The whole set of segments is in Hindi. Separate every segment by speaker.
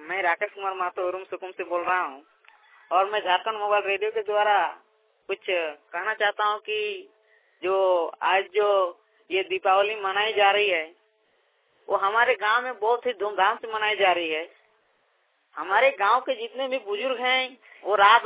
Speaker 1: मैं राकेश कुमार महतो रूम सुकुम से बोल रहा हूँ और मैं झारखंड मोबाइल रेडियो के द्वारा कुछ कहना चाहता हूँ कि जो आज जो ये दीपावली मनाई जा रही है वो हमारे गांव में बहुत ही धूमधाम से मनाई जा रही है। हमारे गांव के जितने भी बुजुर्ग हैं वो रात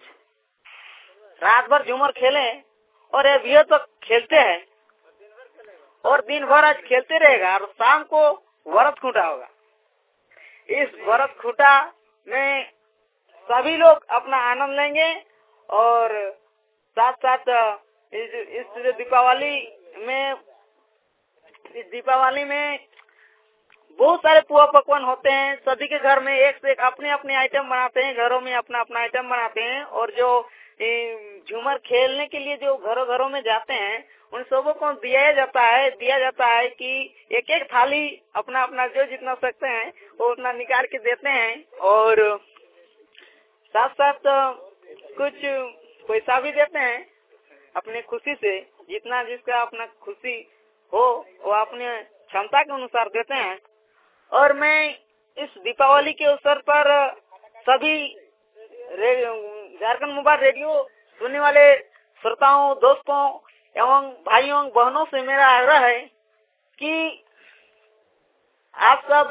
Speaker 1: भर झूमर खेले और अभी तो खेलते हैं और दिन भर आज खेलते रहेगा और शाम को वरत खूंटा होगा। इस वरत खूंटा में सभी लोग अपना आनंद लेंगे और साथ साथ इस दीपावली में बहुत सारे पुआ पकवान होते हैं। सभी के घर में एक से एक अपने अपने आइटम बनाते हैं, घरों में अपना अपना आइटम बनाते हैं और जो झूमर खेलने के लिए जो घरों में जाते हैं उन सबों को दिया जाता है कि एक एक थाली अपना अपना जो जितना सकते हैं वो उतना निकाल के देते हैं और साथ साथ कुछ पैसा भी देते हैं अपने खुशी से। जितना जिसका अपना खुशी हो वो अपने क्षमता के अनुसार देते हैं। और मैं इस दीपावली के अवसर पर सभी झारखंड मोबाइल रेडियो सुनने वाले श्रोताओं, दोस्तों एवं भाइयों बहनों से मेरा आग्रह है कि आप सब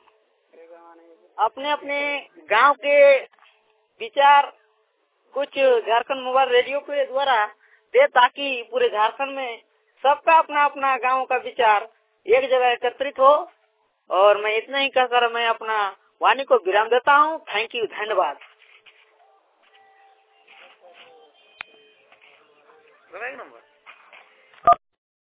Speaker 1: अपने अपने गांव के विचार कुछ झारखंड मोबाइल रेडियो के द्वारा दे ताकि पूरे झारखंड में सबका अपना अपना गांव का विचार एक जगह एकत्रित हो। और मैं इतना ही कहकर मैं अपना वाणी को विराम देता हूँ। थैंक यू, धन्यवाद।